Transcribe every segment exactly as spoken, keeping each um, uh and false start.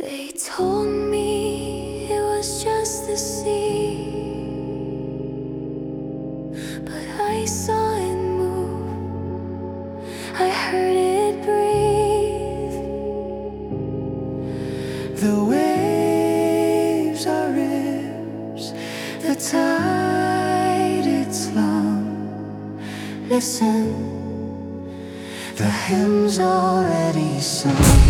They told me it was just the sea, but I saw it move, I heard it breathe. The waves are rivers, the tide its love. Listen, the hymn's already sung.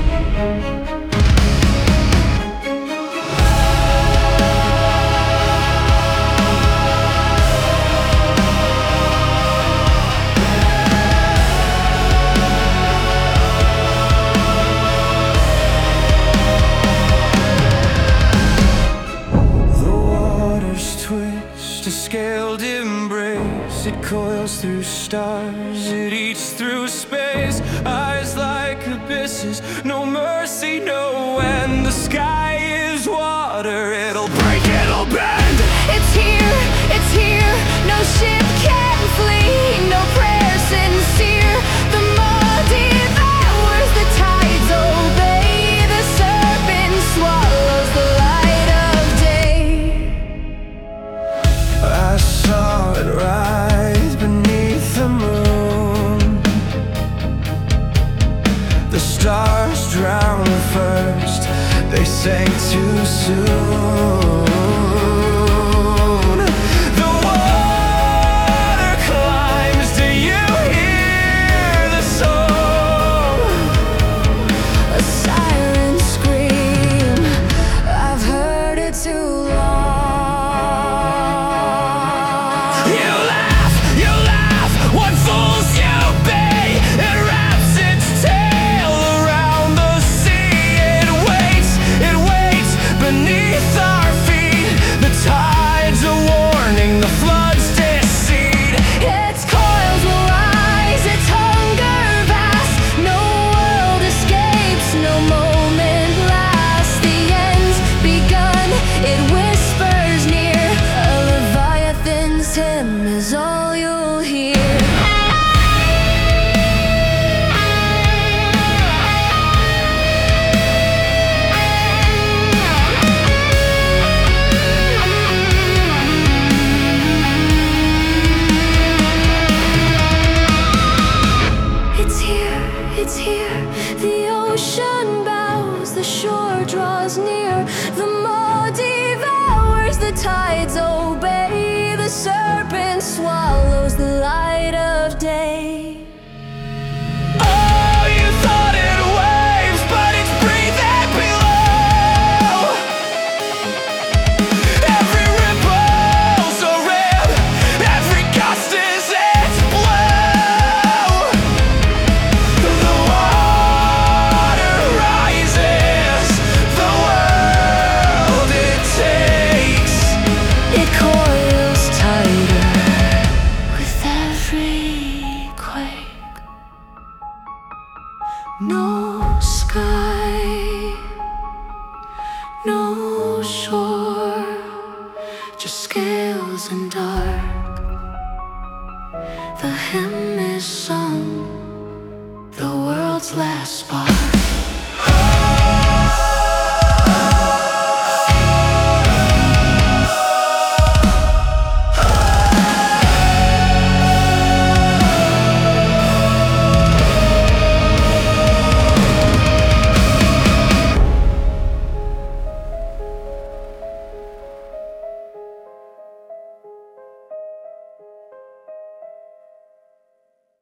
A scaled embrace, it coils through stars, it eats through space. Eyes like abysses, no mercy, no end. The sky is water, it'll break, it'll bend. It's here, it's here, no ship can flee, no prayer sincere. The mud devours, the tides obey, the serpent swallows the light of day. I saw it rise beneath the moon. The stars drowned first, they sank too soon. The water climbs, do you hear the song? A silent scream, I've heard it too long. Hymn is all you'll hear. It's here, it's here. The ocean bows, the shore draws near. The maw devours, the tides obey. The serpent swallows the light of day.